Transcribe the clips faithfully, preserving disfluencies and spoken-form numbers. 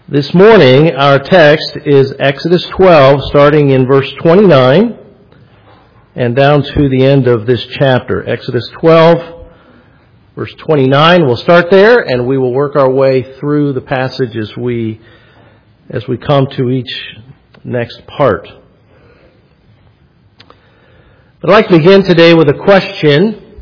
This morning, our text is Exodus twelve, starting in verse twenty-nine, and down to the end of this chapter. Exodus twelve, verse twenty-nine. We'll start there, and we will work our way through the passage as we, as we come to each next part. I'd like to begin today with a question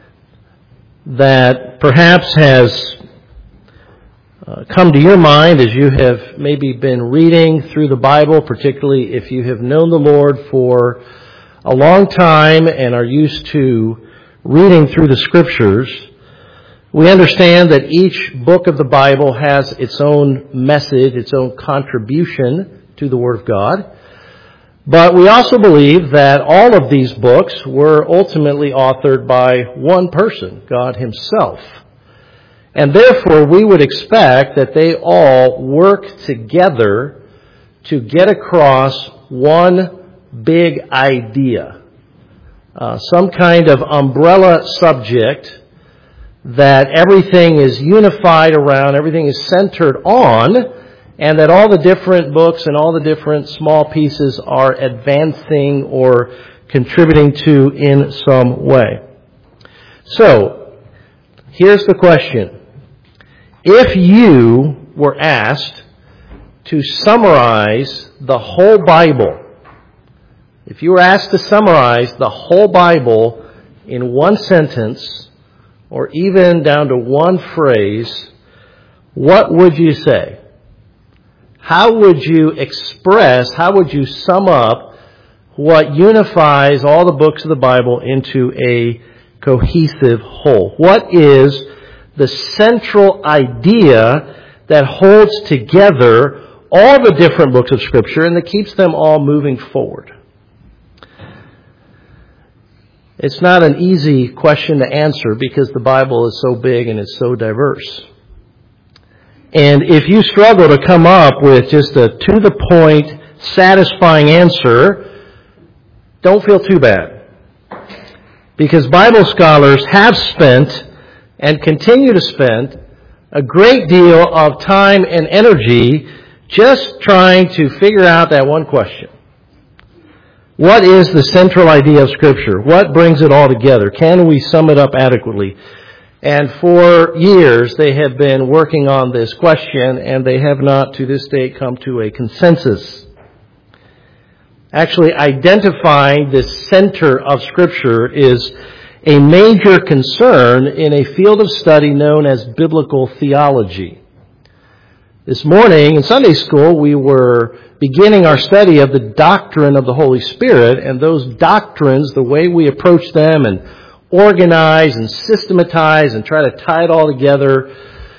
that perhaps has Uh, come to your mind as you have maybe been reading through the Bible, particularly if you have known the Lord for a long time and are used to reading through the Scriptures. We understand that each book of the Bible has its own message, its own contribution to the Word of God. But we also believe that all of these books were ultimately authored by one person, God Himself. And therefore, we would expect that they all work together to get across one big idea, uh, some kind of umbrella subject that everything is unified around, everything is centered on, and that all the different books and all the different small pieces are advancing or contributing to in some way. So, here's the question. If you were asked to summarize the whole Bible, if you were asked to summarize the whole Bible in one sentence, or even down to one phrase, what would you say? How would you express, how would you sum up what unifies all the books of the Bible into a cohesive whole? What is the central idea that holds together all the different books of Scripture and that keeps them all moving forward? It's not an easy question to answer because the Bible is so big and it's so diverse. And if you struggle to come up with just a to-the-point, satisfying answer, don't feel too bad. Because Bible scholars have spent and continue to spend a great deal of time and energy just trying to figure out that one question. What is the central idea of Scripture? What brings it all together? Can we sum it up adequately? And for years they have been working on this question, and they have not to this day come to a consensus. Actually, identifying the center of Scripture is a major concern in a field of study known as biblical theology. This morning in Sunday school, we were beginning our study of the doctrine of the Holy Spirit, and those doctrines, the way we approach them and organize and systematize and try to tie it all together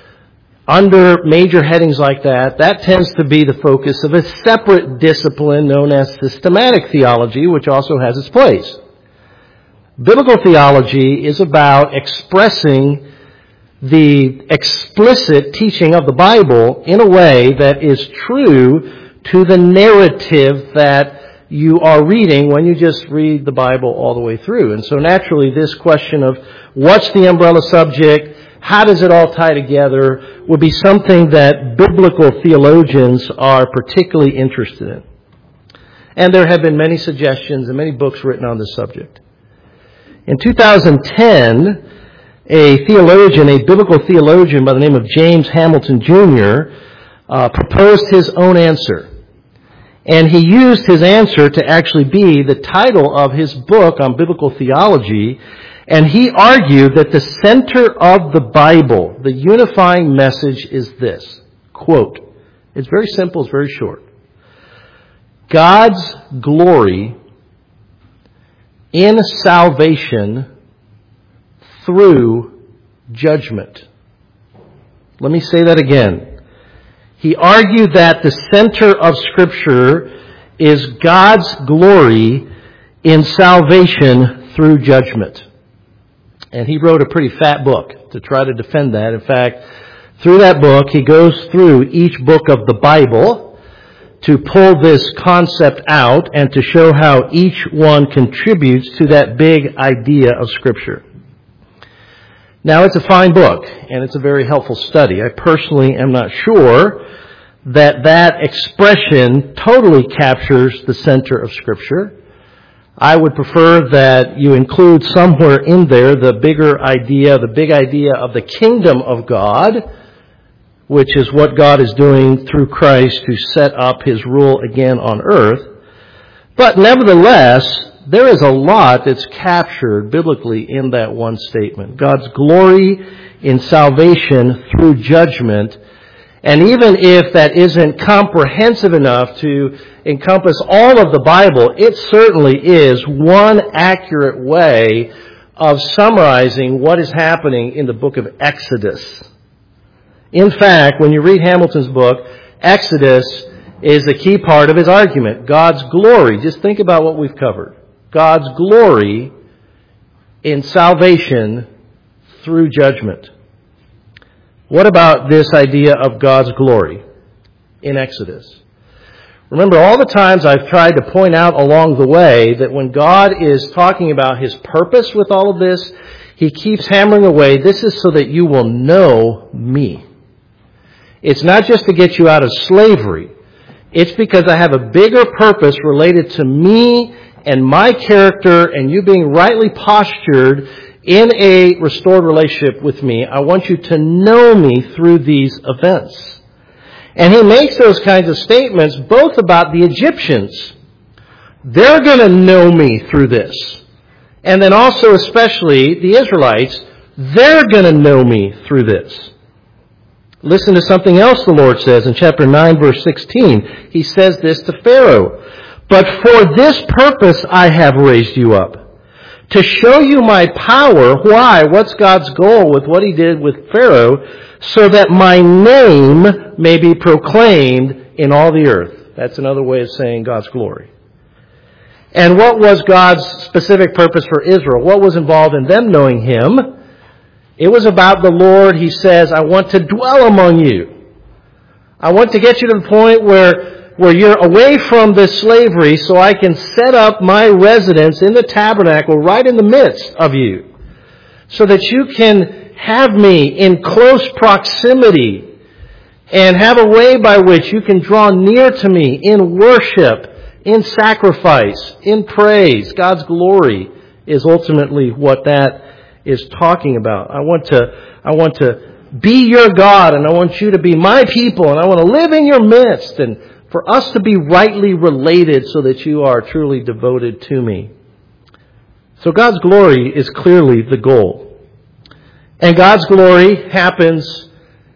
under major headings like that, that tends to be the focus of a separate discipline known as systematic theology, which also has its place. Biblical theology is about expressing the explicit teaching of the Bible in a way that is true to the narrative that you are reading when you just read the Bible all the way through. And so naturally, this question of what's the umbrella subject, how does it all tie together, would be something that biblical theologians are particularly interested in. And there have been many suggestions and many books written on this subject. In two thousand ten, a theologian, a biblical theologian by the name of James Hamilton Junior, uh, proposed his own answer. And he used his answer to actually be the title of his book on biblical theology. And he argued that the center of the Bible, the unifying message is this, quote, it's very simple, it's very short. God's glory in salvation through judgment. Let me say that again. He argued that the center of Scripture is God's glory in salvation through judgment. And he wrote a pretty fat book to try to defend that. In fact, through that book, he goes through each book of the Bible to pull this concept out and to show how each one contributes to that big idea of Scripture. Now, it's a fine book, and it's a very helpful study. I personally am not sure that that expression totally captures the center of Scripture. I would prefer that you include somewhere in there the bigger idea, the big idea of the kingdom of God, which is what God is doing through Christ to set up His rule again on earth. But nevertheless, there is a lot that's captured biblically in that one statement. God's glory in salvation through judgment. And even if that isn't comprehensive enough to encompass all of the Bible, it certainly is one accurate way of summarizing what is happening in the book of Exodus. In fact, when you read Hamilton's book, Exodus is the key part of his argument. God's glory. Just think about what we've covered. God's glory in salvation through judgment. What about this idea of God's glory in Exodus? Remember, all the times I've tried to point out along the way that when God is talking about His purpose with all of this, He keeps hammering away, this is so that you will know me. It's not just to get you out of slavery. It's because I have a bigger purpose related to me and my character and you being rightly postured in a restored relationship with me. I want you to know me through these events. And He makes those kinds of statements both about the Egyptians. They're going to know me through this. And then also especially the Israelites, they're going to know me through this. Listen to something else the Lord says in chapter nine, verse sixteen. He says this to Pharaoh. But for this purpose I have raised you up, to show you my power. Why? What's God's goal with what He did with Pharaoh? So that my name may be proclaimed in all the earth. That's another way of saying God's glory. And what was God's specific purpose for Israel? What was involved in them knowing Him? It was about the Lord. He says, I want to dwell among you. I want to get you to the point where, where you're away from this slavery so I can set up my residence in the tabernacle right in the midst of you. So that you can have me in close proximity and have a way by which you can draw near to me in worship, in sacrifice, in praise. God's glory is ultimately what that is talking about. I want to, I want to be your God, and I want you to be my people, and I want to live in your midst, and for us to be rightly related so that you are truly devoted to me. So God's glory is clearly the goal. And God's glory happens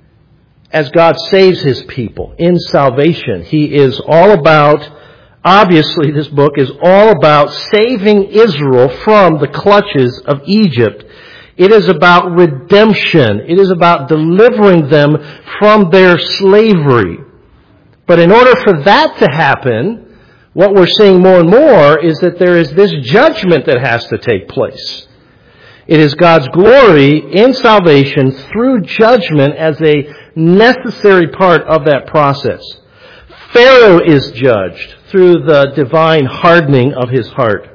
as God saves His people in salvation. He is all about, obviously this book is all about saving Israel from the clutches of Egypt. It is about redemption. It is about delivering them from their slavery. But in order for that to happen, what we're seeing more and more is that there is this judgment that has to take place. It is God's glory in salvation through judgment as a necessary part of that process. Pharaoh is judged through the divine hardening of his heart.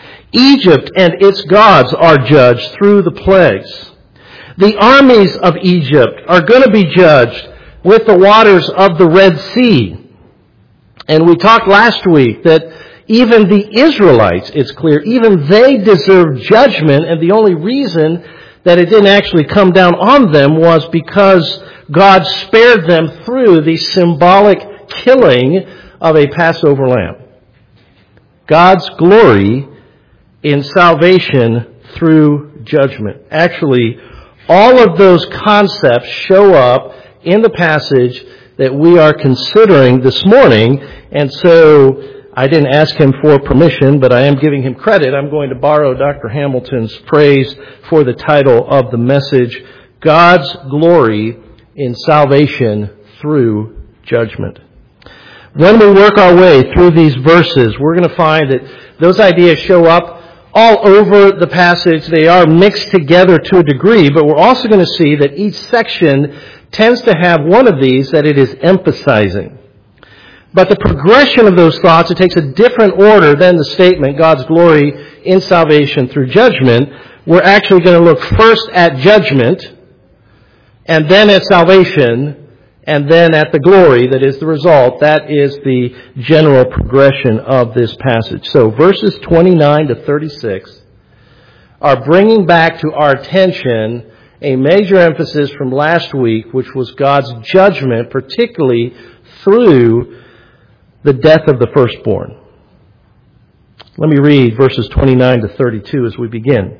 Egypt and its gods are judged through the plagues. The armies of Egypt are going to be judged with the waters of the Red Sea. And we talked last week that even the Israelites, it's clear, even they deserve judgment, and the only reason that it didn't actually come down on them was because God spared them through the symbolic killing of a Passover lamb. God's glory in salvation through judgment. Actually, all of those concepts show up in the passage that we are considering this morning, and so I didn't ask him for permission, but I am giving him credit. I'm going to borrow Doctor Hamilton's phrase for the title of the message, God's glory in salvation through judgment. When we work our way through these verses, we're going to find that those ideas show up all over the passage. They are mixed together to a degree, but we're also going to see that each section tends to have one of these that it is emphasizing. But the progression of those thoughts, it takes a different order than the statement, God's glory in salvation through judgment. We're actually going to look first at judgment, and then at salvation, and then at the glory that is the result. That is the general progression of this passage. So verses twenty-nine to thirty-six are bringing back to our attention a major emphasis from last week, which was God's judgment, particularly through the death of the firstborn. Let me read verses twenty-nine to thirty-two as we begin.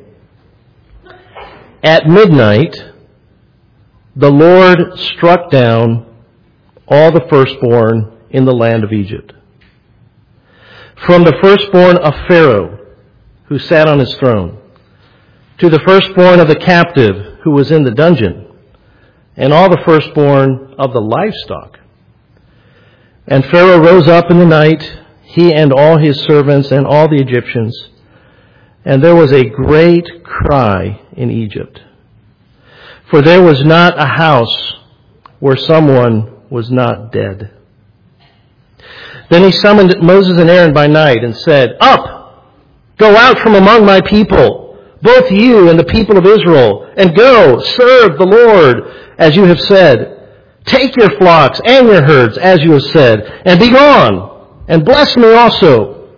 At midnight, the Lord struck down all the firstborn in the land of Egypt. From the firstborn of Pharaoh, who sat on his throne, to the firstborn of the captive who was in the dungeon, and all the firstborn of the livestock. And Pharaoh rose up in the night, he and all his servants and all the Egyptians, and there was a great cry in Egypt. For there was not a house where someone was not dead. Then he summoned Moses and Aaron by night and said, Up, go out from among my people, both you and the people of Israel, and go, serve the Lord as you have said. Take your flocks and your herds as you have said, and be gone, and bless me also.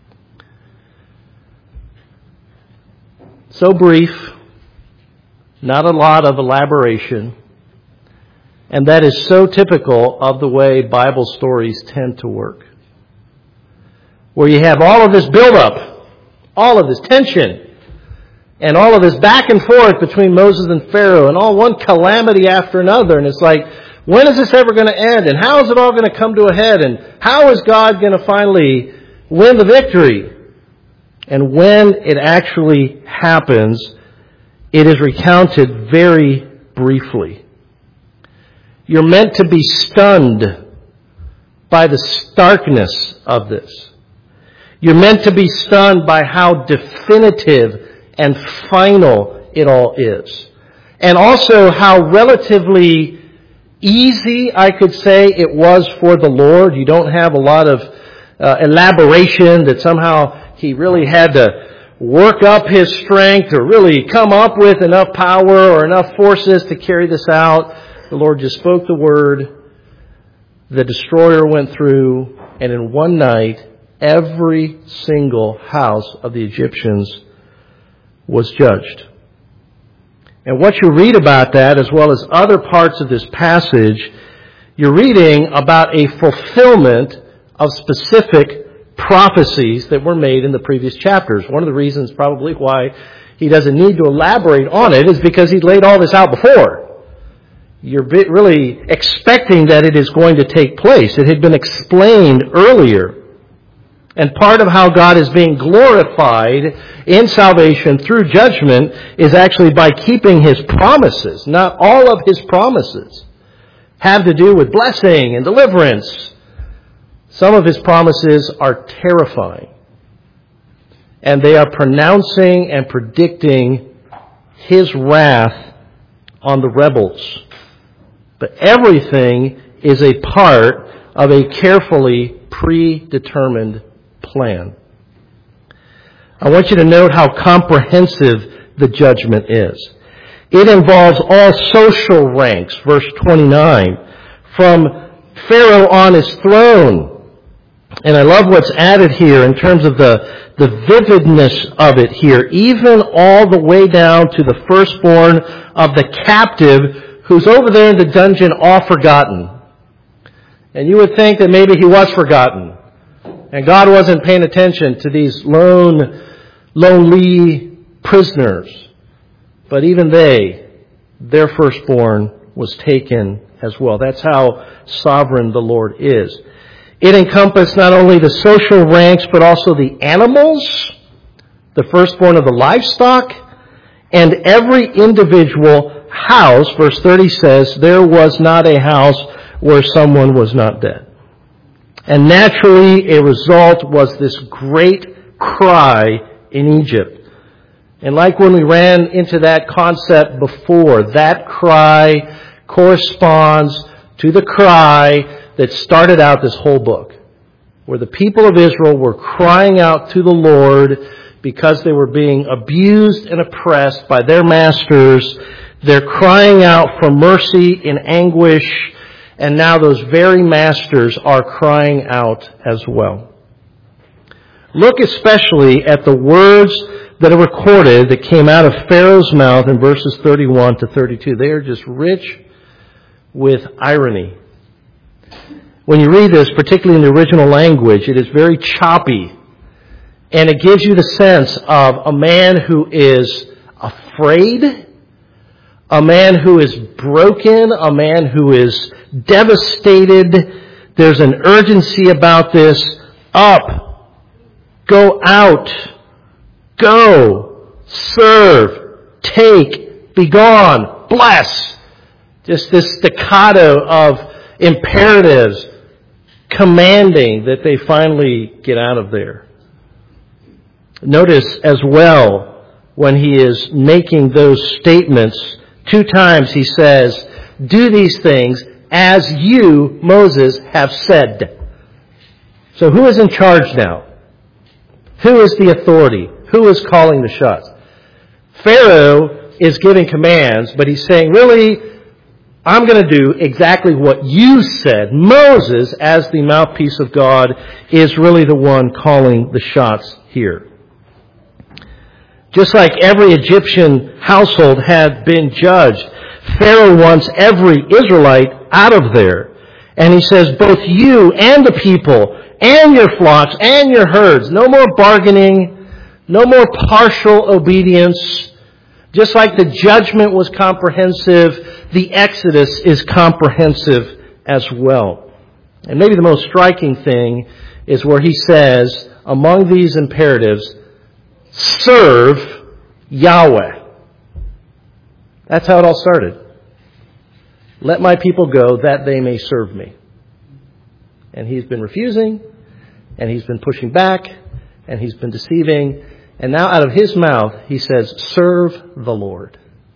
So brief, not a lot of elaboration, and that is so typical of the way Bible stories tend to work. Where you have all of this buildup, all of this tension, and all of this back and forth between Moses and Pharaoh, and all one calamity after another. And it's like, when is this ever going to end? And how is it all going to come to a head? And how is God going to finally win the victory? And when it actually happens, it is recounted very briefly. You're meant to be stunned by the starkness of this. You're meant to be stunned by how definitive and final it all is. And also how relatively easy, I could say, it was for the Lord. You don't have a lot of uh, elaboration that somehow he really had to work up his strength or really come up with enough power or enough forces to carry this out. The Lord just spoke the word. The destroyer went through, and in one night, every single house of the Egyptians was judged. And what you read about that, as well as other parts of this passage, you're reading about a fulfillment of specific prophecies that were made in the previous chapters. One of the reasons probably why he doesn't need to elaborate on it is because he's laid all this out before. You're really expecting that it is going to take place. It had been explained earlier. And part of how God is being glorified in salvation through judgment is actually by keeping His promises. Not all of His promises have to do with blessing and deliverance. Some of His promises are terrifying. And they are pronouncing and predicting His wrath on the rebels. But everything is a part of a carefully predetermined plan. I want you to note how comprehensive the judgment is. It involves all social ranks, verse twenty-nine, from Pharaoh on his throne. And I love what's added here in terms of the, the vividness of it here, even all the way down to the firstborn of the captive who's over there in the dungeon all forgotten. And you would think that maybe he was forgotten. And God wasn't paying attention to these lone, lonely prisoners. But even they, their firstborn was taken as well. That's how sovereign the Lord is. It encompassed not only the social ranks, but also the animals, the firstborn of the livestock, and every individual house. Verse thirty says, there was not a house where someone was not dead. And naturally, a result was this great cry in Egypt. And like when we ran into that concept before, that cry corresponds to the cry that started out this whole book, where the people of Israel were crying out to the Lord because they were being abused and oppressed by their masters. They're crying out for mercy in anguish. And now those very masters are crying out as well. Look especially at the words that are recorded that came out of Pharaoh's mouth in verses thirty-one to thirty-two. They are just rich with irony. When you read this, particularly in the original language, it is very choppy. And it gives you the sense of a man who is afraid, a man who is broken, a man who is devastated. There's an urgency about this. Up, go out, go, serve, take, be gone, bless. Just this staccato of imperatives commanding that they finally get out of there. Notice as well when he is making those statements, two times he says, do these things as you, Moses, have said. So who is in charge now? Who is the authority? Who is calling the shots? Pharaoh is giving commands, but he's saying, really, I'm going to do exactly what you said. Moses, as the mouthpiece of God, is really the one calling the shots here. Just like every Egyptian household had been judged, Pharaoh wants every Israelite out of there. And he says, both you and the people and your flocks and your herds, no more bargaining, no more partial obedience. Just like the judgment was comprehensive, the Exodus is comprehensive as well. And maybe the most striking thing is where he says, among these imperatives, serve Yahweh. That's how it all started. Let my people go that they may serve me. And he's been refusing, and he's been pushing back, and he's been deceiving. And now out of his mouth, he says, serve the Lord.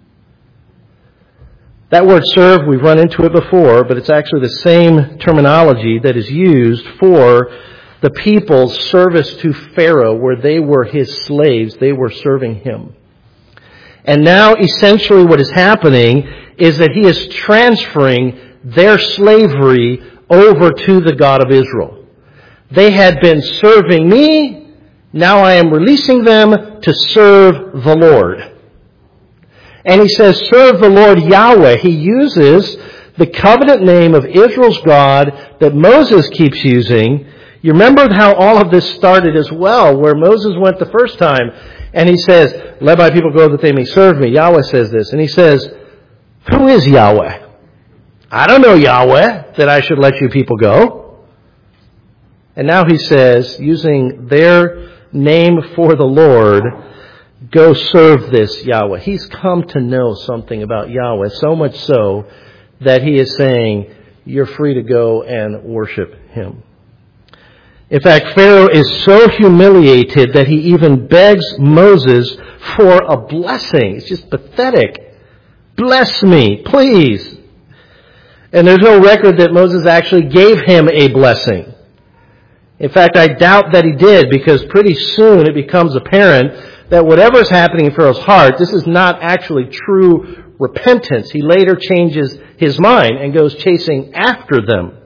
That word serve, we've run into it before, but it's actually the same terminology that is used for the people's service to Pharaoh, where they were his slaves. They were serving him. And now essentially what is happening is that he is transferring their slavery over to the God of Israel. They had been serving me. Now I am releasing them to serve the Lord. And he says, serve the Lord Yahweh. He uses the covenant name of Israel's God that Moses keeps using. You remember how all of this started as well, where Moses went the first time, and he says, let my people go that they may serve me. Yahweh says this. And he says, who is Yahweh? I don't know Yahweh that I should let you people go. And now he says, using their name for the Lord, go serve this Yahweh. He's come to know something about Yahweh, so much so that he is saying, you're free to go and worship him. In fact, Pharaoh is so humiliated that he even begs Moses for a blessing. It's just pathetic. Bless me, please. And there's no record that Moses actually gave him a blessing. In fact, I doubt that he did, because pretty soon it becomes apparent that whatever is happening in Pharaoh's heart, this is not actually true repentance. He later changes his mind and goes chasing after them.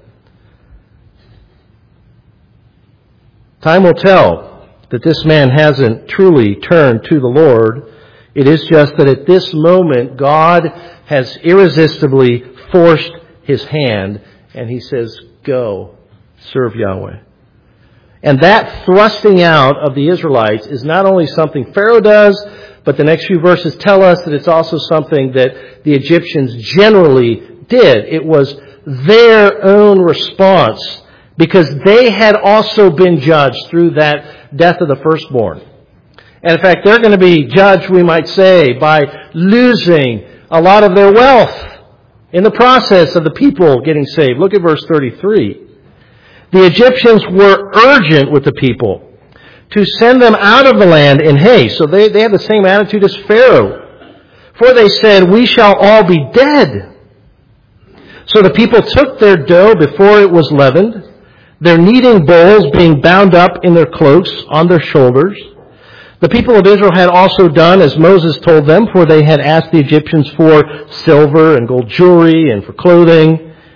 Time will tell that this man hasn't truly turned to the Lord. It is just that at this moment, God has irresistibly forced his hand, and he says, go, serve Yahweh. And that thrusting out of the Israelites is not only something Pharaoh does, but the next few verses tell us that it's also something that the Egyptians generally did. It was their own response, because they had also been judged through that death of the firstborn. And in fact, they're going to be judged, we might say, by losing a lot of their wealth in the process of the people getting saved. Look at verse thirty-three. The Egyptians were urgent with the people to send them out of the land in haste. So they, they had the same attitude as Pharaoh. For they said, we shall all be dead. So the people took their dough before it was leavened, their kneading bowls being bound up in their cloaks on their shoulders. The people of Israel had also done as Moses told them, for they had asked the Egyptians for silver and gold jewelry and for clothing.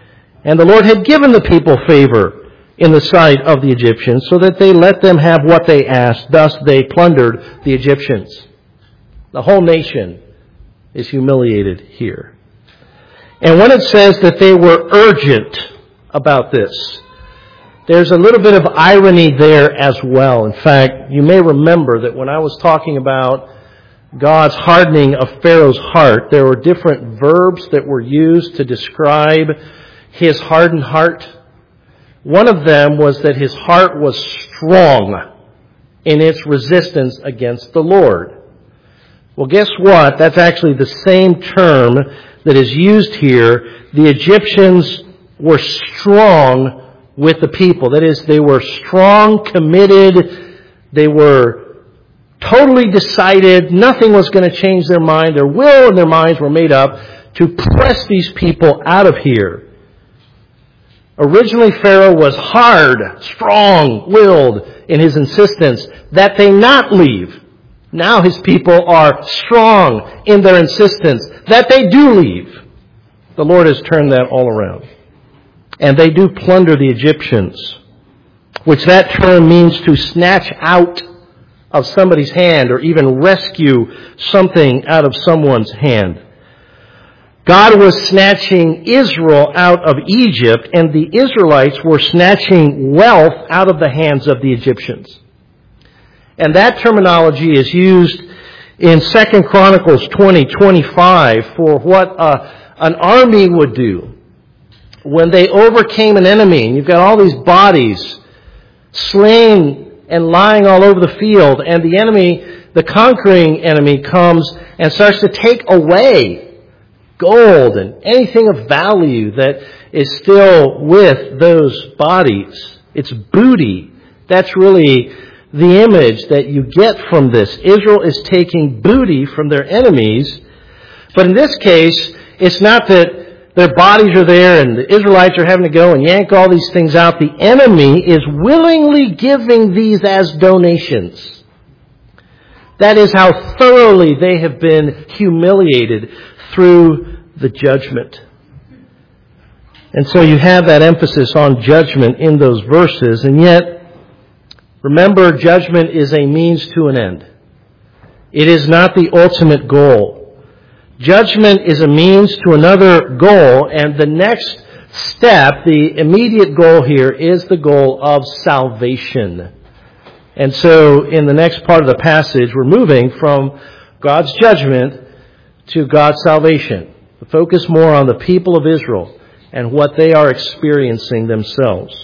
And the Lord had given the people favor in the sight of the Egyptians, so that they let them have what they asked. Thus they plundered the Egyptians. The whole nation is humiliated here. And when it says that they were urgent about this, there's a little bit of irony there as well. In fact, you may remember that when I was talking about God's hardening of Pharaoh's heart, there were different verbs that were used to describe his hardened heart. One of them was that his heart was strong in its resistance against the Lord. Well, guess what? That's actually the same term that is used here. The Egyptians were strong with the people. That is, they were strong, committed, they were totally decided, nothing was going to change their mind. Their will and their minds were made up to press these people out of here. Originally, Pharaoh was hard, strong-willed in his insistence that they not leave. Now his people are strong in their insistence that they do leave. The Lord has turned that all around. And they do plunder the Egyptians, which that term means to snatch out of somebody's hand or even rescue something out of someone's hand. God was snatching Israel out of Egypt, and the Israelites were snatching wealth out of the hands of the Egyptians. And that terminology is used in Second Chronicles twenty twenty-five for what uh, an army would do when they overcame an enemy. And you've got all these bodies slain and lying all over the field, and the enemy, the conquering enemy, comes and starts to take away gold and anything of value that is still with those bodies. It's booty. That's really the image that you get from this. Israel is taking booty from their enemies, but in this case, it's not that their bodies are there and the Israelites are having to go and yank all these things out. The enemy is willingly giving these as donations. That is how thoroughly they have been humiliated through the judgment. And so you have that emphasis on judgment in those verses, and yet, remember, judgment is a means to an end. It is not the ultimate goal. Judgment is a means to another goal, and the next step, the immediate goal here, is the goal of salvation. And so, in the next part of the passage, we're moving from God's judgment to God's salvation. The focus more on the people of Israel and what they are experiencing themselves.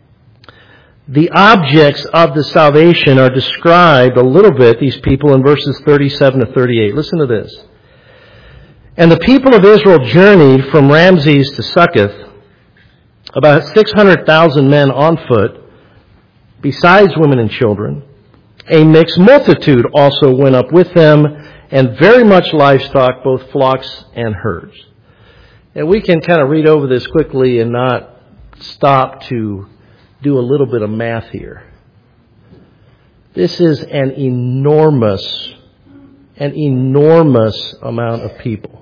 The objects of the salvation are described a little bit, these people, in verses thirty-seven to thirty-eight. Listen to this. And the people of Israel journeyed from Ramses to Succoth, about six hundred thousand men on foot, besides women and children. A mixed multitude also went up with them, and very much livestock, both flocks and herds. And we can kind of read over this quickly and not stop to do a little bit of math here. This is an enormous, an enormous amount of people.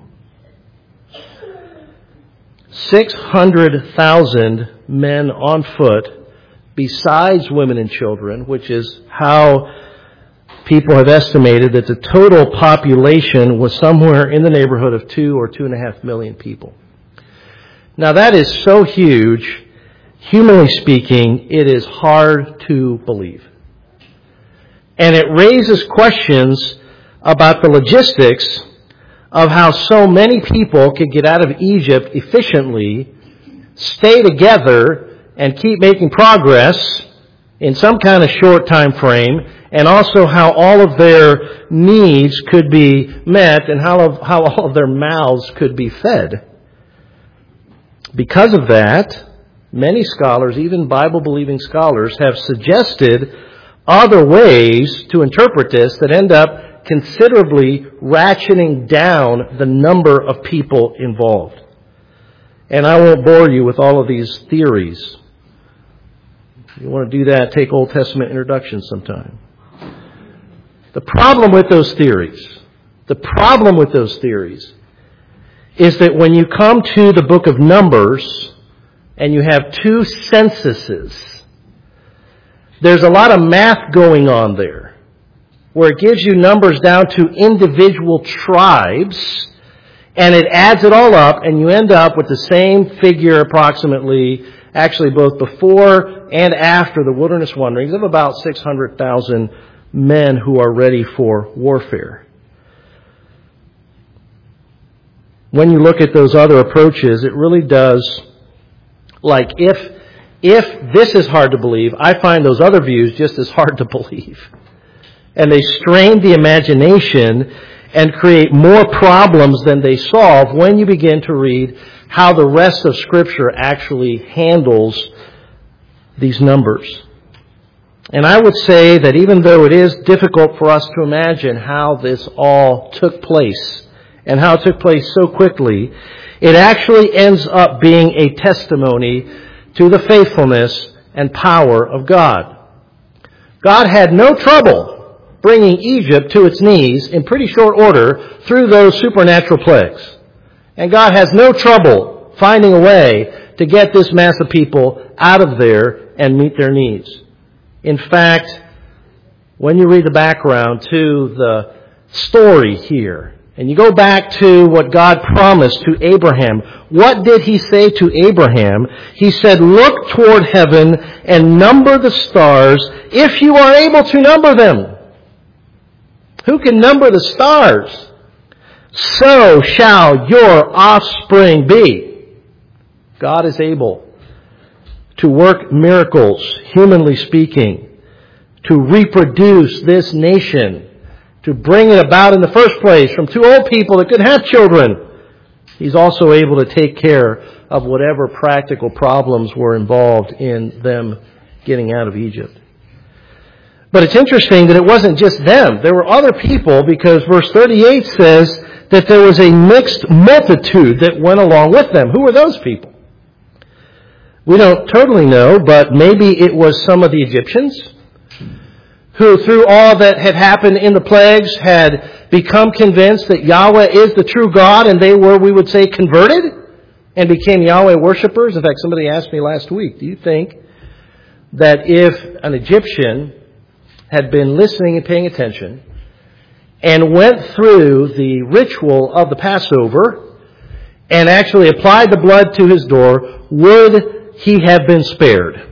six hundred thousand men on foot, besides women and children, which is how people have estimated that the total population was somewhere in the neighborhood of two or two and a half million people. Now that is so huge, humanly speaking, it is hard to believe. And it raises questions about the logistics of how so many people could get out of Egypt efficiently, stay together, and keep making progress in some kind of short time frame, and also how all of their needs could be met and how, how all of their mouths could be fed. Because of that, many scholars, even Bible-believing scholars, have suggested other ways to interpret this that end up considerably ratcheting down the number of people involved. And I won't bore you with all of these theories. If you want to do that, take Old Testament introduction sometime. The problem with those theories, the problem with those theories is that when you come to the book of Numbers, and you have two censuses. There's a lot of math going on there, where it gives you numbers down to individual tribes, and it adds it all up, and you end up with the same figure approximately, actually both before and after the wilderness wanderings, of about six hundred thousand men who are ready for warfare. When you look at those other approaches, it really does, like if if this is hard to believe, I find those other views just as hard to believe. And they strain the imagination and create more problems than they solve when you begin to read how the rest of Scripture actually handles these numbers. And I would say that even though it is difficult for us to imagine how this all took place and how it took place so quickly, it actually ends up being a testimony to the faithfulness and power of God. God had no trouble bringing Egypt to its knees in pretty short order through those supernatural plagues. And God has no trouble finding a way to get this mass of people out of there and meet their needs. In fact, when you read the background to the story here, and you go back to what God promised to Abraham, what did He say to Abraham? He said, "Look toward heaven and number the stars, if you are able to number them." Who can number the stars? "So shall your offspring be." God is able to work miracles, humanly speaking, to reproduce this nation, to bring it about in the first place from two old people that could have children. He's also able to take care of whatever practical problems were involved in them getting out of Egypt. But it's interesting that it wasn't just them. There were other people, because verse thirty-eight says that there was a mixed multitude that went along with them. Who were those people? We don't totally know, but maybe it was some of the Egyptians who, through all that had happened in the plagues, had become convinced that Yahweh is the true God, and they were, we would say, converted and became Yahweh worshipers. In fact, somebody asked me last week, do you think that if an Egyptian had been listening and paying attention and went through the ritual of the Passover and actually applied the blood to his door, would he have been spared?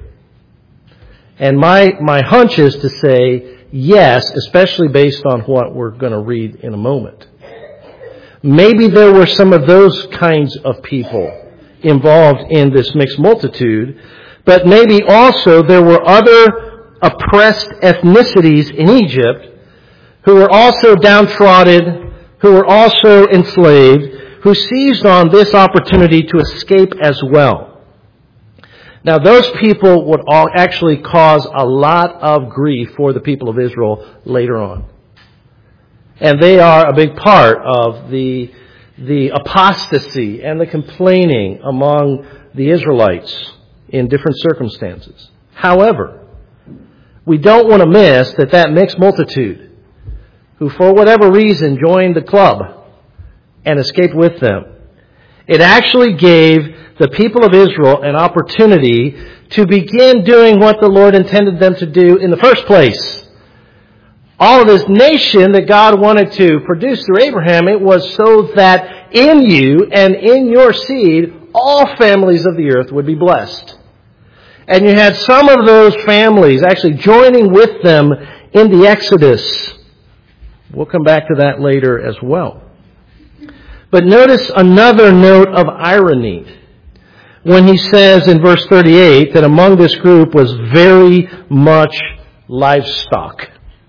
And my, my hunch is to say yes, especially based on what we're going to read in a moment. Maybe there were some of those kinds of people involved in this mixed multitude, but maybe also there were other oppressed ethnicities in Egypt who were also downtrodden, who were also enslaved, who seized on this opportunity to escape as well. Now, those people would all actually cause a lot of grief for the people of Israel later on. And they are a big part of the, the apostasy and the complaining among the Israelites in different circumstances. However, we don't want to miss that that mixed multitude, who for whatever reason joined the club and escaped with them, it actually gave the people of Israel an opportunity to begin doing what the Lord intended them to do in the first place. All of this nation that God wanted to produce through Abraham, it was so that in you and in your seed, all families of the earth would be blessed. And you had some of those families actually joining with them in the Exodus. We'll come back to that later as well. But notice another note of irony when he says in verse thirty-eight that among this group was very much livestock.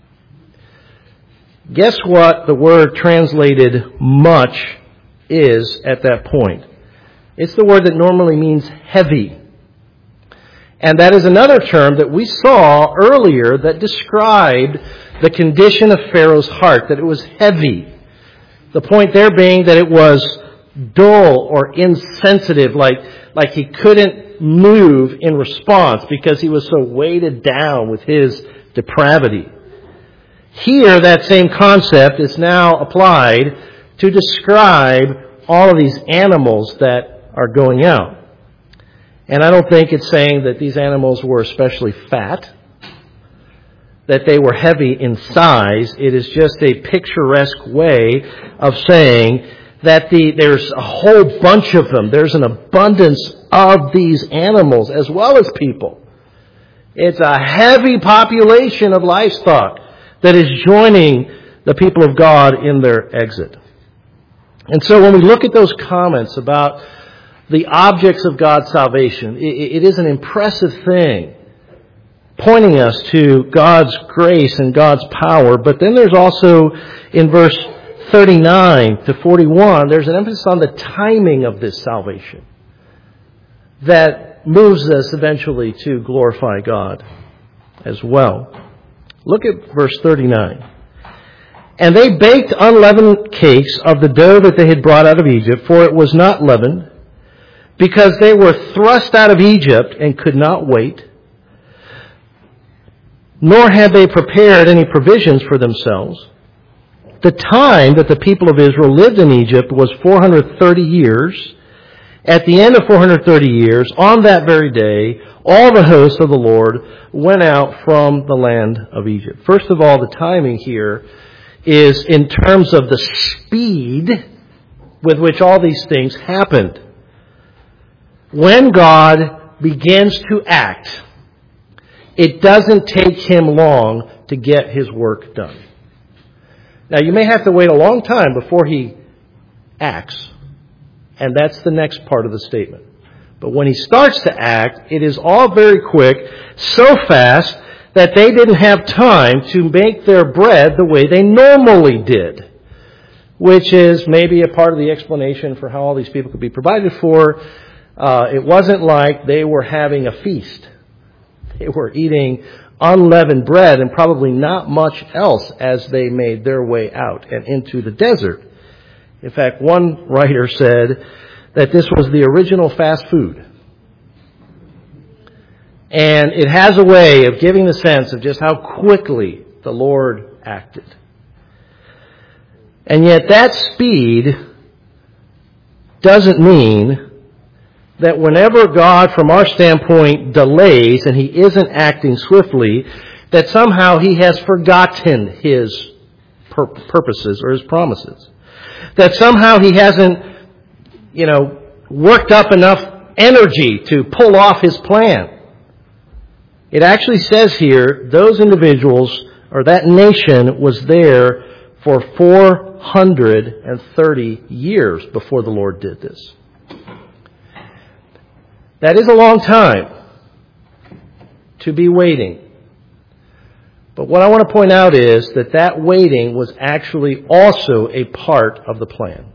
Guess what the word translated much is at that point? It's the word that normally means heavy. And that is another term that we saw earlier that described the condition of Pharaoh's heart, that it was heavy. The point there being that it was dull or insensitive, like, like he couldn't move in response because he was so weighted down with his depravity. Here, that same concept is now applied to describe all of these animals that are going out. And I don't think it's saying that these animals were especially fat, that they were heavy in size. It is just a picturesque way of saying that the, there's a whole bunch of them. There's an abundance of these animals as well as people. It's a heavy population of livestock that is joining the people of God in their exit. And so when we look at those comments about the objects of God's salvation, it, it is an impressive thing, pointing us to God's grace and God's power. But then there's also, in verse thirty-nine to forty-one, there's an emphasis on the timing of this salvation that moves us eventually to glorify God as well. Look at verse thirty-nine. And they baked unleavened cakes of the dough that they had brought out of Egypt, for it was not leavened, because they were thrust out of Egypt and could not wait, nor had they prepared any provisions for themselves. The time that the people of Israel lived in Egypt was four hundred thirty years. At the end of four hundred thirty years, on that very day, all the hosts of the Lord went out from the land of Egypt. First of all, the timing here is in terms of the speed with which all these things happened. When God begins to act, it doesn't take Him long to get His work done. Now, you may have to wait a long time before He acts, and that's the next part of the statement. But when He starts to act, it is all very quick, so fast that they didn't have time to make their bread the way they normally did, which is maybe a part of the explanation for how all these people could be provided for. Uh, it wasn't like they were having a feast. They were eating unleavened bread and probably not much else as they made their way out and into the desert. In fact, one writer said that this was the original fast food. And it has a way of giving the sense of just how quickly the Lord acted. And yet that speed doesn't mean that whenever God, from our standpoint, delays and He isn't acting swiftly, that somehow He has forgotten His pur- purposes or His promises. That somehow He hasn't, you know, worked up enough energy to pull off His plan. It actually says here, those individuals, or that nation, was there for four hundred thirty years before the Lord did this. That is a long time to be waiting. But what I want to point out is that that waiting was actually also a part of the plan.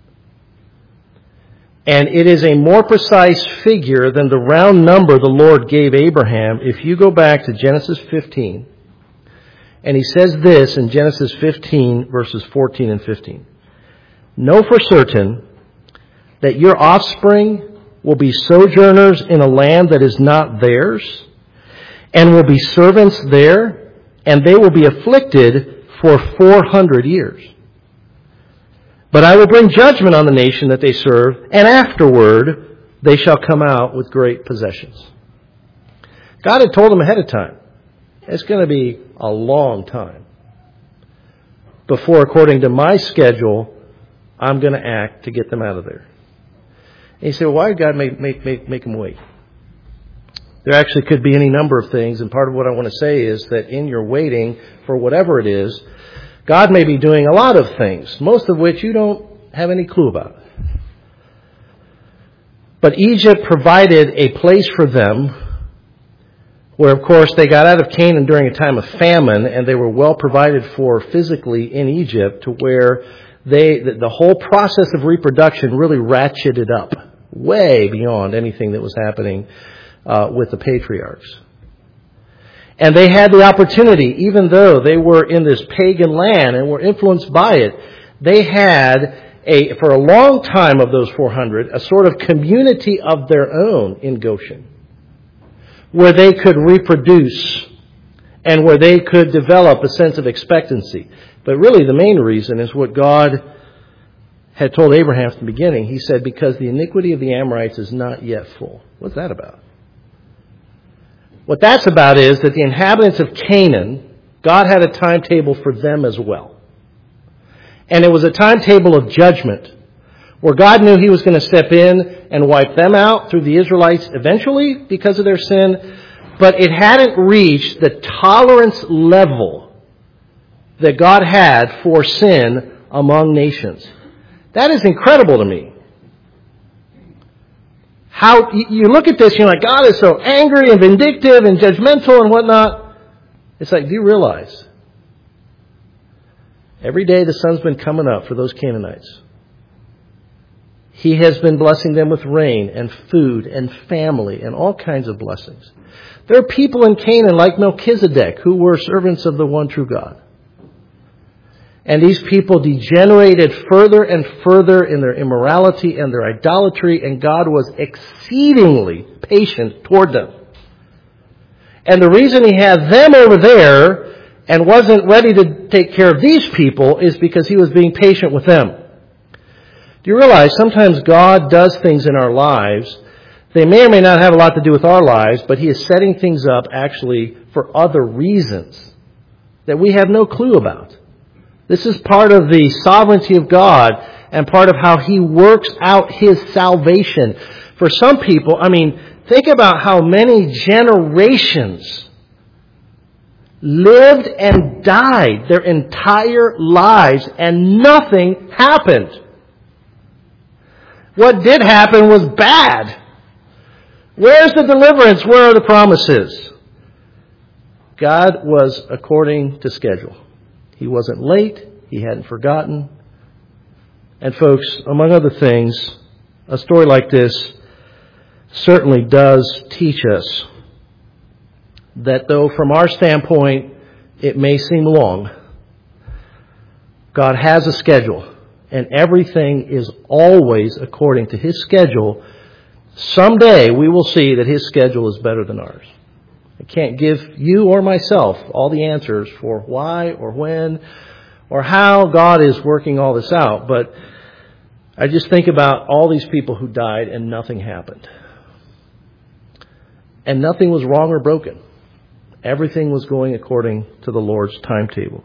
And it is a more precise figure than the round number the Lord gave Abraham. If you go back to Genesis fifteen, and He says this in Genesis fifteen, verses fourteen and fifteen. Know for certain that your offspring will be sojourners in a land that is not theirs, and will be servants there, and they will be afflicted for four hundred years. But I will bring judgment on the nation that they serve, and afterward they shall come out with great possessions. God had told them ahead of time, it's going to be a long time before, according to my schedule, I'm going to act to get them out of there. And you say, well, why did God make, make, make, make them wait? There actually could be any number of things, and part of what I want to say is that in your waiting for whatever it is, God may be doing a lot of things, most of which you don't have any clue about. But Egypt provided a place for them where, of course, they got out of Canaan during a time of famine, and they were well provided for physically in Egypt, to where they the, the whole process of reproduction really ratcheted up way beyond anything that was happening uh, with the patriarchs. And they had the opportunity, even though they were in this pagan land and were influenced by it, they had, a for a long time of those four hundred, a sort of community of their own in Goshen, where they could reproduce and where they could develop a sense of expectancy. But really the main reason is what God had told Abraham from the beginning. He said, because the iniquity of the Amorites is not yet full. What's that about? What that's about is that the inhabitants of Canaan, God had a timetable for them as well. And it was a timetable of judgment, where God knew He was going to step in and wipe them out through the Israelites eventually because of their sin, but it hadn't reached the tolerance level that God had for sin among nations. That is incredible to me. How you look at this, you're like, God is so angry and vindictive and judgmental and whatnot. It's like, do you realize every day the sun's been coming up for those Canaanites? He has been blessing them with rain and food and family and all kinds of blessings. There are people in Canaan like Melchizedek who were servants of the one true God. And these people degenerated further and further in their immorality and their idolatry, and God was exceedingly patient toward them. And the reason He had them over there and wasn't ready to take care of these people is because He was being patient with them. Do you realize sometimes God does things in our lives, they may or may not have a lot to do with our lives, but He is setting things up actually for other reasons that we have no clue about. This is part of the sovereignty of God and part of how He works out His salvation. For some people, I mean, think about how many generations lived and died their entire lives and nothing happened. What did happen was bad. Where's the deliverance? Where are the promises? God was according to schedule. He wasn't late. He hadn't forgotten. And folks, among other things, a story like this certainly does teach us that though from our standpoint it may seem long, God has a schedule, and everything is always according to His schedule. Someday we will see that His schedule is better than ours. I can't give you or myself all the answers for why or when or how God is working all this out, but I just think about all these people who died and nothing happened. And nothing was wrong or broken. Everything was going according to the Lord's timetable.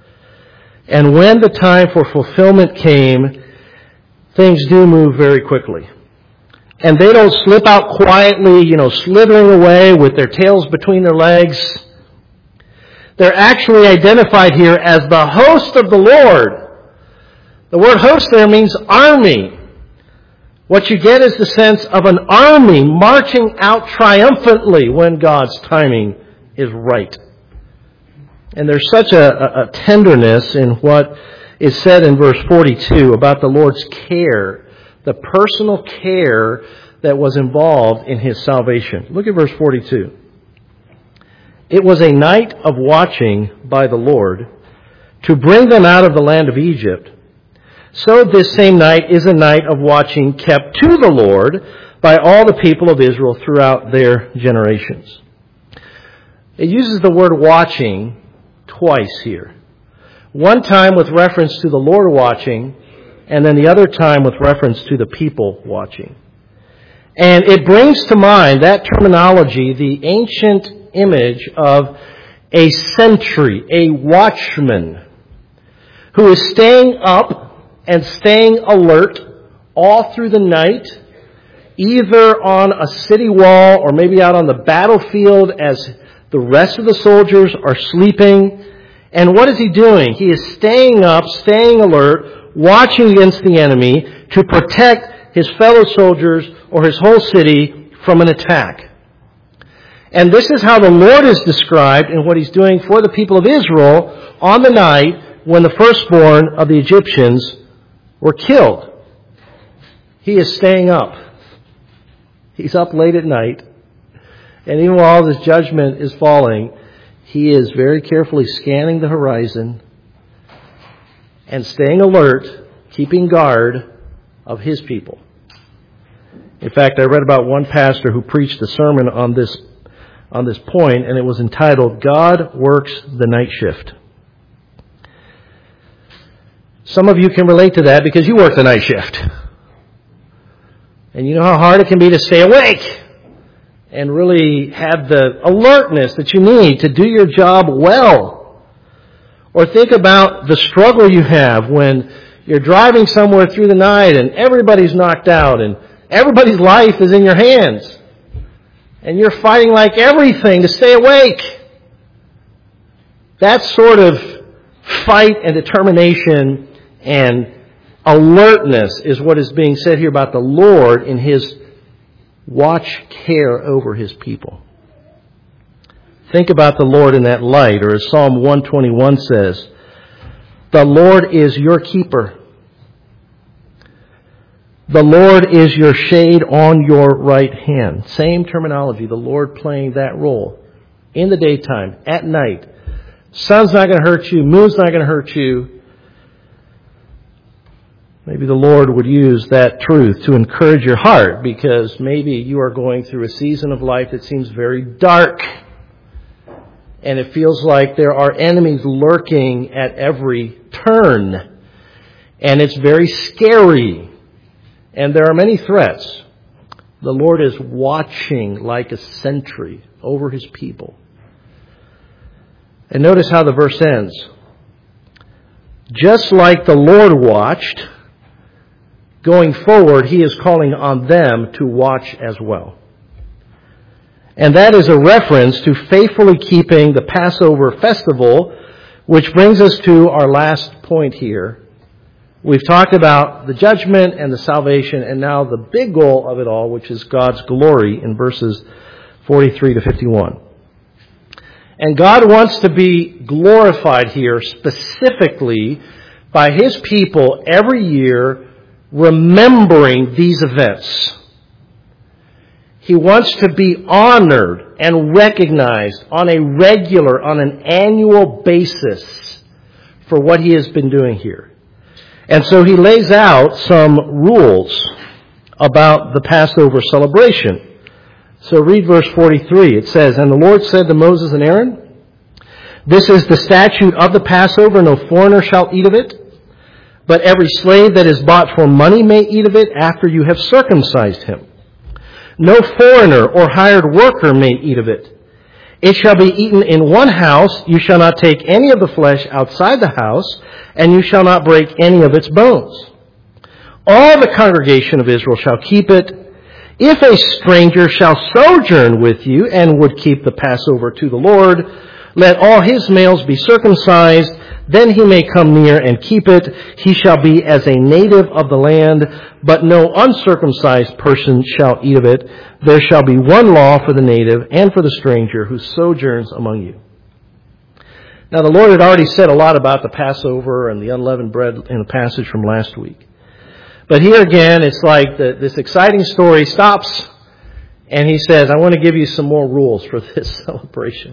And when the time for fulfillment came, things do move very quickly. And they don't slip out quietly, you know, slithering away with their tails between their legs. They're actually identified here as the host of the Lord. The word host there means army. What you get is the sense of an army marching out triumphantly when God's timing is right. And there's such a, a, a tenderness in what is said in verse forty-two about the Lord's care, the personal care that was involved in His salvation. Look at verse forty-two. It was a night of watching by the Lord to bring them out of the land of Egypt. So this same night is a night of watching kept to the Lord by all the people of Israel throughout their generations. It uses the word watching twice here. One time with reference to the Lord watching, and then the other time with reference to the people watching. And it brings to mind, that terminology, the ancient image of a sentry, a watchman, who is staying up and staying alert all through the night, either on a city wall or maybe out on the battlefield as the rest of the soldiers are sleeping. And what is he doing? He is staying up, staying alert, watching against the enemy to protect his fellow soldiers or his whole city from an attack. And this is how the Lord is described in what He's doing for the people of Israel on the night when the firstborn of the Egyptians were killed. He is staying up. He's up late at night. And even while this judgment is falling, he is very carefully scanning the horizon and staying alert, keeping guard of his people. In fact, I read about one pastor who preached a sermon on this on this point, and it was entitled, God Works the Night Shift. Some of you can relate to that because you work the night shift. And you know how hard it can be to stay awake and really have the alertness that you need to do your job well. Or think about the struggle you have when you're driving somewhere through the night and everybody's knocked out and everybody's life is in your hands. And you're fighting like everything to stay awake. That sort of fight and determination and alertness is what is being said here about the Lord in His watch care over His people. Think about the Lord in that light, or as Psalm one twenty-one says, the Lord is your keeper. The Lord is your shade on your right hand. Same terminology, the Lord playing that role. In the daytime, at night. Sun's not going to hurt you, moon's not going to hurt you. Maybe the Lord would use that truth to encourage your heart, because maybe you are going through a season of life that seems very dark. And it feels like there are enemies lurking at every turn. And it's very scary. And there are many threats. The Lord is watching like a sentry over His people. And notice how the verse ends. Just like the Lord watched, going forward, He is calling on them to watch as well. And that is a reference to faithfully keeping the Passover festival, which brings us to our last point here. We've talked about the judgment and the salvation, and now the big goal of it all, which is God's glory in verses forty-three to fifty-one. And God wants to be glorified here specifically by His people every year remembering these events. He wants to be honored and recognized on a regular, on an annual basis for what He has been doing here. And so He lays out some rules about the Passover celebration. So read verse forty-three. It says, "And the Lord said to Moses and Aaron, This is the statute of the Passover, no foreigner shall eat of it. But every slave that is bought for money may eat of it after you have circumcised him. No foreigner or hired worker may eat of it. It shall be eaten in one house. You shall not take any of the flesh outside the house, and you shall not break any of its bones. All the congregation of Israel shall keep it. If a stranger shall sojourn with you and would keep the Passover to the Lord, let all his males be circumcised. Then he may come near and keep it. He shall be as a native of the land, but no uncircumcised person shall eat of it. There shall be one law for the native and for the stranger who sojourns among you." Now, the Lord had already said a lot about the Passover and the unleavened bread in the passage from last week. But here again, it's like the, this exciting story stops, and He says, I want to give you some more rules for this celebration.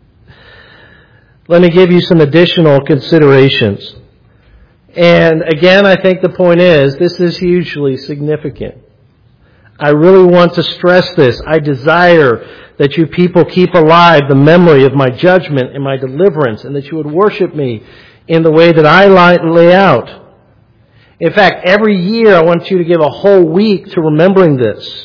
Let me give you some additional considerations. And again, I think the point is, this is hugely significant. I really want to stress this. I desire that you people keep alive the memory of my judgment and my deliverance, and that you would worship me in the way that I lay out. In fact, every year I want you to give a whole week to remembering this.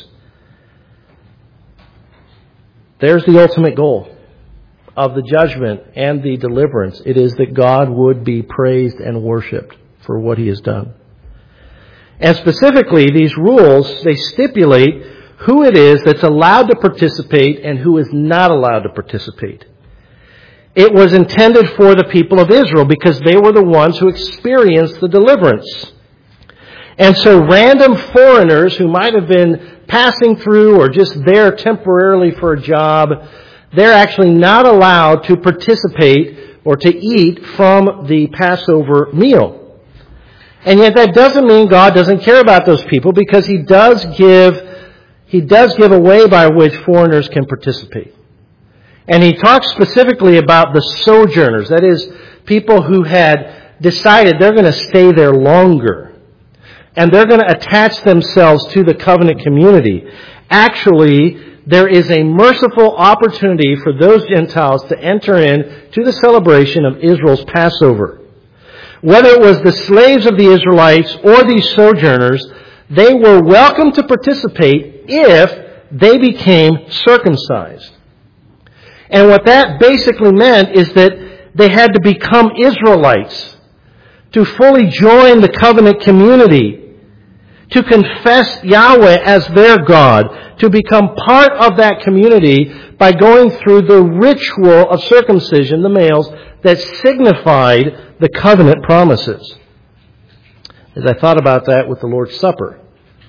There's the ultimate goal of the judgment and the deliverance. It is that God would be praised and worshipped for what He has done. And specifically, these rules, they stipulate who it is that's allowed to participate and who is not allowed to participate. It was intended for the people of Israel because they were the ones who experienced the deliverance. And so random foreigners who might have been passing through or just there temporarily for a job, they're actually not allowed to participate or to eat from the Passover meal. And yet that doesn't mean God doesn't care about those people, because He does give, He does give a way by which foreigners can participate. And He talks specifically about the sojourners, that is, people who had decided they're going to stay there longer. And they're going to attach themselves to the covenant community. Actually, there is a merciful opportunity for those Gentiles to enter in to the celebration of Israel's Passover. whether it was the slaves of the Israelites or these sojourners, they were welcome to participate if they became circumcised. And what that basically meant is that they had to become Israelites to fully join the covenant community, to confess Yahweh as their God, to become part of that community by going through the ritual of circumcision, the males, that signified the covenant promises. As I thought about that with the Lord's Supper,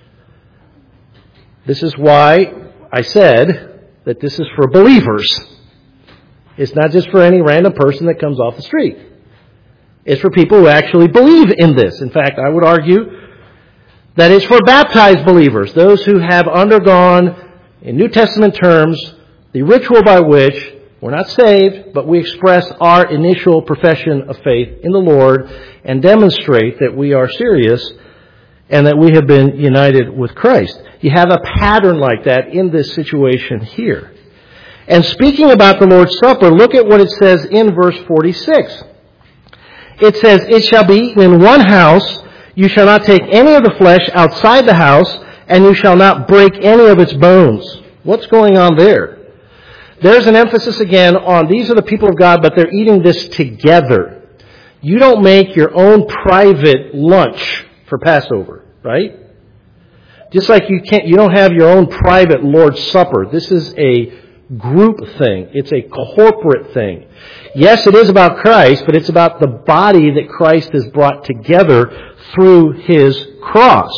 this is why I said that this is for believers. It's not just for any random person that comes off the street. It's for people who actually believe in this. In fact, I would argue that it's for baptized believers, those who have undergone, in New Testament terms, the ritual by which we're not saved, but we express our initial profession of faith in the Lord and demonstrate that we are serious and that we have been united with Christ. You have a pattern like that in this situation here. And speaking about the Lord's Supper, look at what it says in verse forty-six. It says, "It shall be eaten in one house. You shall not take any of the flesh outside the house, and you shall not break any of its bones." What's going on there? There's an emphasis again on these are the people of God, but they're eating this together. You don't make your own private lunch for Passover, right? Just like you can't, you don't have your own private Lord's Supper. This is a group thing. It's a corporate thing. Yes, it is about Christ, but it's about the body that Christ has brought together through His cross.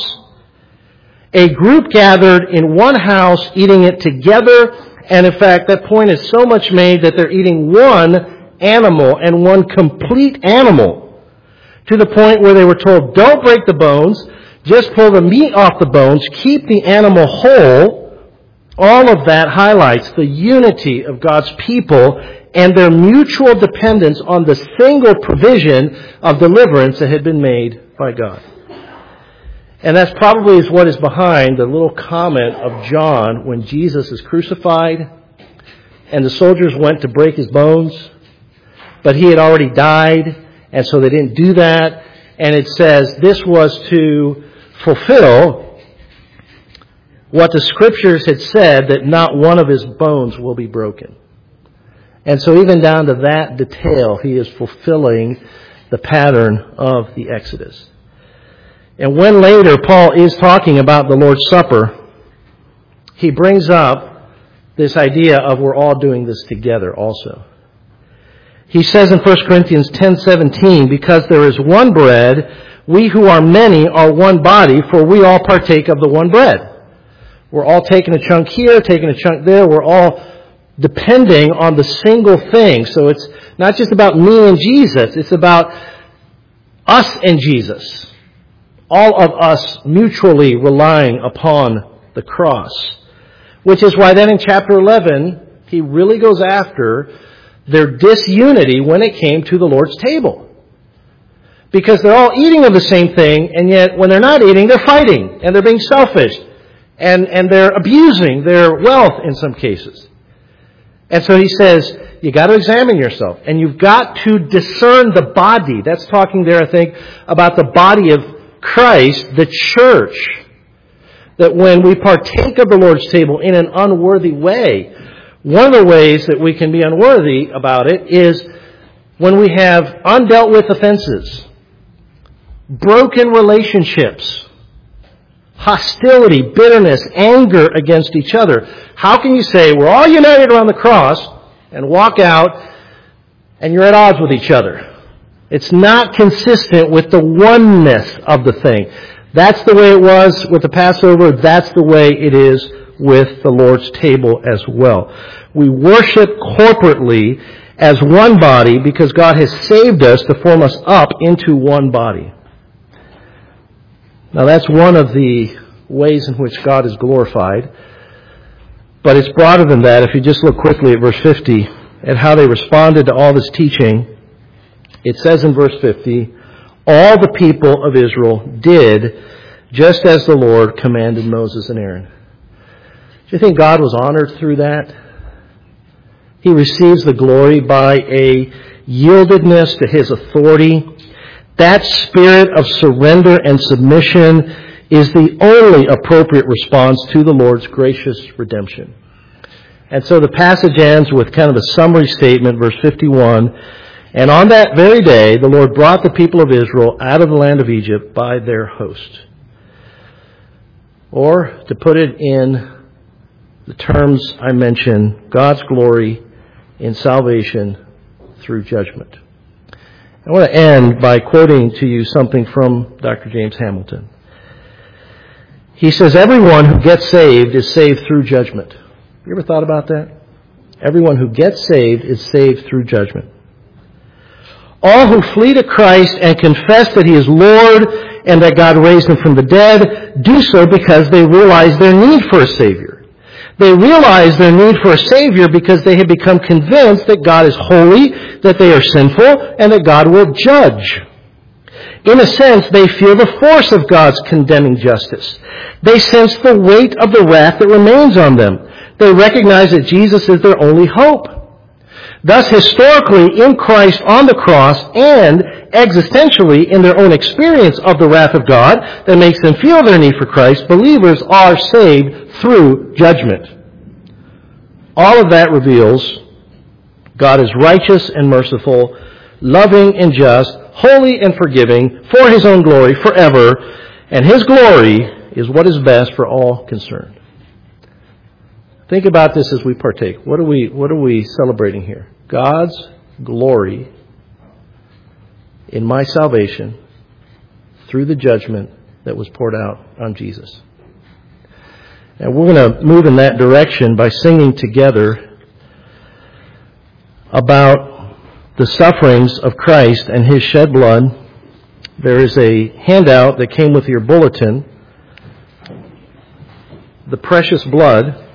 A group gathered in one house, eating it together, and in fact, that point is so much made that they're eating one animal and one complete animal, to the point where they were told, don't break the bones, just pull the meat off the bones, keep the animal whole. All of that highlights the unity of God's people and their mutual dependence on the single provision of deliverance that had been made by God. And that's probably is what is behind the little comment of John when Jesus is crucified and the soldiers went to break his bones, but he had already died, and so they didn't do that. And it says this was to fulfill what the Scriptures had said, that not one of his bones will be broken. And so even down to that detail, he is fulfilling the pattern of the Exodus. And when later Paul is talking about the Lord's Supper, he brings up this idea of we're all doing this together also. He says in First Corinthians ten seventeen, because there is one bread, we who are many are one body, for we all partake of the one bread. We're all taking a chunk here, taking a chunk there. We're all depending on the single thing. So it's not just about me and Jesus. It's about us and Jesus. All of us mutually relying upon the cross. Which is why then in chapter eleven, he really goes after their disunity when it came to the Lord's table. Because they're all eating of the same thing, and yet when they're not eating, they're fighting, and they're being selfish, and, and they're abusing their wealth in some cases. And so he says, you got to examine yourself, and you've got to discern the body. That's talking there, I think, about the body of Christ, the church. That when we partake of the Lord's table in an unworthy way, one of the ways that we can be unworthy about it is when we have undealt with offenses, broken relationships, hostility, bitterness, anger against each other. How can you say we're all united around the cross and walk out and you're at odds with each other? It's not consistent with the oneness of the thing. That's the way it was with the Passover. That's the way it is with the Lord's table as well. We worship corporately as one body because God has saved us to form us up into one body. Now that's one of the ways in which God is glorified. But it's broader than that. If you just look quickly at verse fifty, at how they responded to all this teaching, it says in verse fifty, all the people of Israel did just as the Lord commanded Moses and Aaron. Do you think God was honored through that? He receives the glory by a yieldedness to His authority That spirit of surrender and submission is the only appropriate response to the Lord's gracious redemption. And so the passage ends with kind of a summary statement, verse fifty-one. And on that very day, the Lord brought the people of Israel out of the land of Egypt by their host. Or, to put it in the terms I mentioned, God's glory in salvation through judgment. I want to end by quoting to you something from Doctor James Hamilton. He says, everyone who gets saved is saved through judgment. You ever thought about that? Everyone who gets saved is saved through judgment. All who flee to Christ and confess that He is Lord and that God raised Him from the dead do so because they realize their need for a Savior. They realize their need for a Savior because they have become convinced that God is holy, that they are sinful, and that God will judge. In a sense, they feel the force of God's condemning justice. They sense the weight of the wrath that remains on them. They recognize that Jesus is their only hope. Thus, historically, in Christ on the cross and existentially in their own experience of the wrath of God that makes them feel their need for Christ, believers are saved through judgment. All of that reveals God is righteous and merciful, loving and just, holy and forgiving, for His own glory forever, and His glory is what is best for all concerned. Think about this as we partake. What are we, what are we celebrating here? God's glory in my salvation through the judgment that was poured out on Jesus. And we're going to move in that direction by singing together about the sufferings of Christ and His shed blood. There is a handout that came with your bulletin. The precious blood